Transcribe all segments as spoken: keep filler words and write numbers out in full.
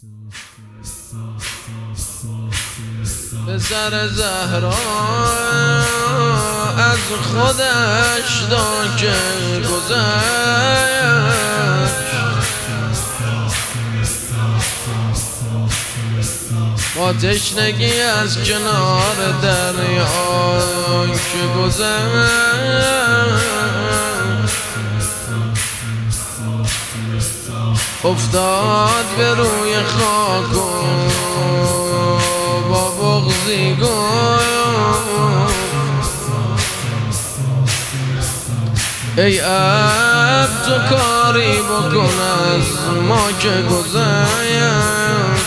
پسر زهرا از خودش دا که گذشت، با تشنگی از کنار دریا که گذشت، افتاد به روی خاک و با بغضی گفت ای عبد تو کاری بکن از ما که گذشت.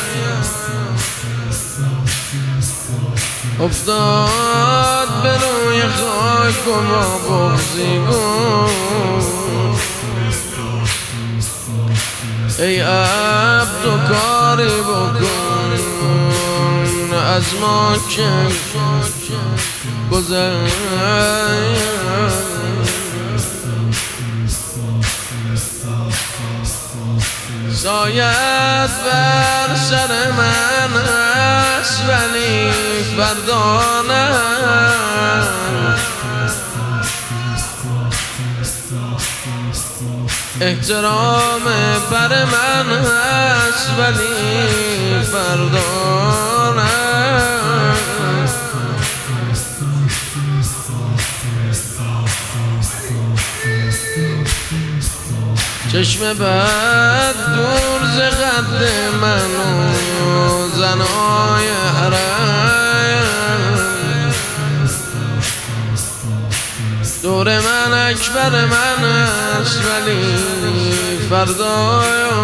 افتاد به روی خاک و با بغضی گفت ای عبد تو کاری بکن از ما که گذشت. شاید بر سر من است ولی فردا نه، احترام بر من است ولی فردا نه. چشم بد دور ز قد من و زنای حرم، دور من اکبر من است ولی فردا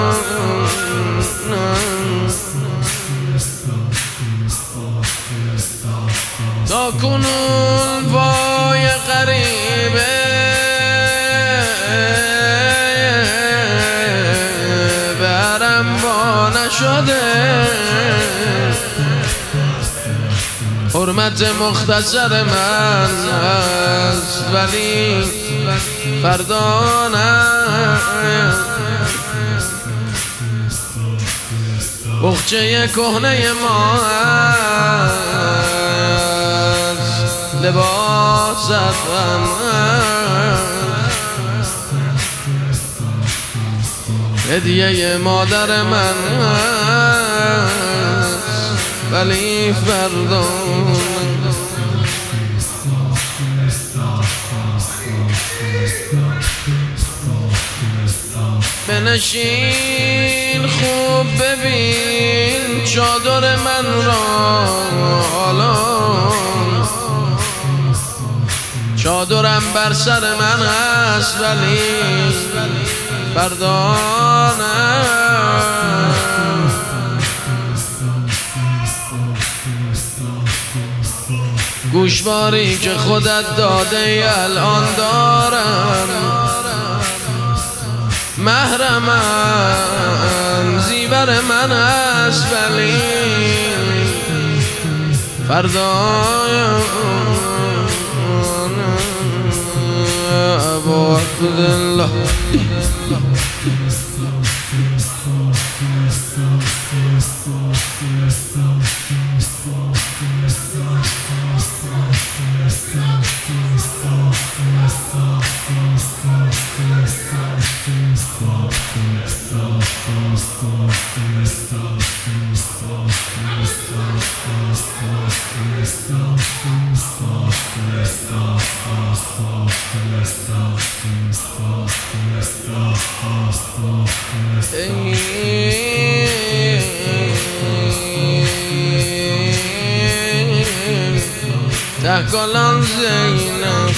تا کنون وای غریبه نشده، حرمت مختصر من است ولی فردا نه. بخچه کهنه ما است لباست غم، هدیه مادر من ولی فردا بنشین خوب ببین چادر من را حالا، چادرم بر سر من است ولی فردا نه. گوشواری که خودت داده ای الان دارم، محرمم زیور من است ولی فردا ابو عبدالله. تحکالان زینب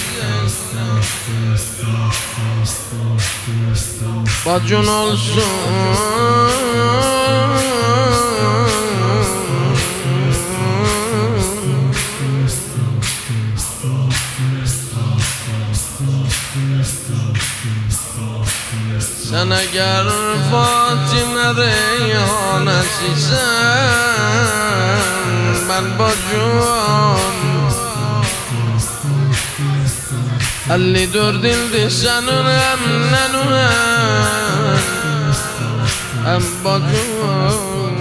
با جنال سن اگر فاطمه ریحان عزیزم من با جوان اللي دور دل دي سنونم ننونم ام با جوان